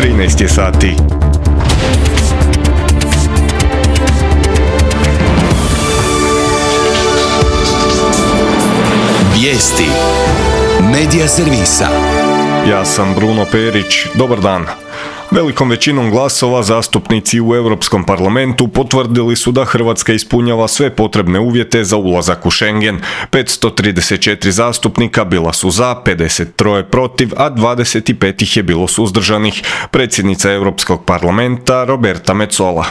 13 je sati. Vijesti Medija servisa. Ja sam Bruno Perić, dobar dan. Velikom većinom glasova zastupnici u Europskom parlamentu potvrdili su da Hrvatska ispunjava sve potrebne uvjete za ulazak u Schengen. 534 zastupnika bila su za, 53 protiv, a 25 ih je bilo suzdržanih. Predsjednica Europskog parlamenta Roberta Metsola.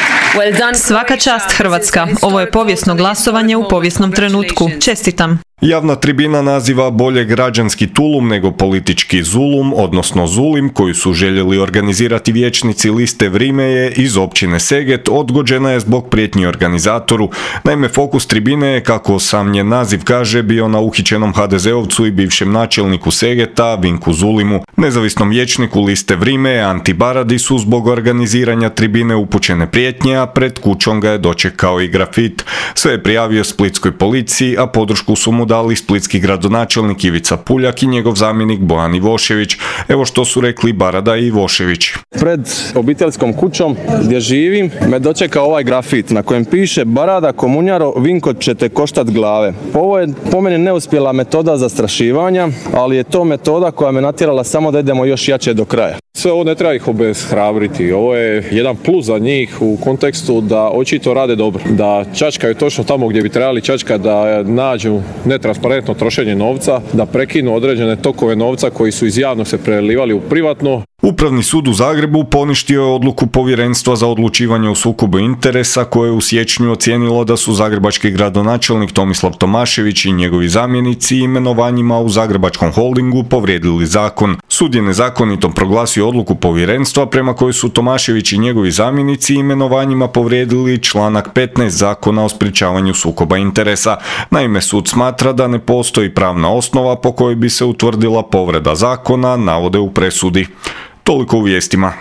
Svaka čast Hrvatska, ovo je povijesno glasovanje u povijesnom trenutku. Čestitam. Javna tribina naziva bolje građanski tulum nego politički zulum, odnosno zulim, koju su željeli organizirati vijećnici liste Vrime iz općine Seget, odgođena je zbog prijetnji organizatoru. Naime, fokus tribine je, kako sam njen naziv kaže, bio na uhićenom HDZ-ovcu i bivšem načelniku Segeta, Vinku Zulimu. Nezavisnom vijećniku liste Vrime, Anti Baradi, su zbog organiziranja tribine upućene prijetnje, a pred kućom ga je dočekao i grafit. Sve je prijavio splitskoj policiji, a podršku su mu dali splitski gradonačelnik Ivica Puljak i njegov zamjenik Bojan Ivošević. Evo što su rekli Barada i Ivošević. Pred obiteljskom kućom gdje živim me dočeka ovaj grafit na kojem piše: Barada, komunjaro, Vinko će te koštat glave. Ovo je po meni neuspjela metoda zastrašivanja, ali je to metoda koja me natjerala samo da idemo još jače do kraja. Sve ovo ne treba ih obeshrabriti. Ovo je jedan plus za njih u kontekstu da očito rade dobro. Da čačkaju točno tamo gdje bi trebali čačkati, da nađu netransparentno trošenje novca, da prekinu određene tokove novca koji su iz javnog se prelivali u privatno. Upravni sud u Zagrebu poništio je odluku Povjerenstva za odlučivanje o sukobu interesa koje je u siječnju ocijenilo da su zagrebački gradonačelnik Tomislav Tomašević i njegovi zamjenici imenovanjima u Zagrebačkom holdingu povrijedili zakon. Sud je nezakonitom proglasio odluku Povjerenstva prema kojoj su Tomašević i njegovi zamjenici imenovanjima povrijedili članak 15 Zakona o sprječavanju sukoba interesa. Naime, sud smatra da ne postoji pravna osnova po kojoj bi se utvrdila povreda zakona, navode u presudi. Toliko u vijestima.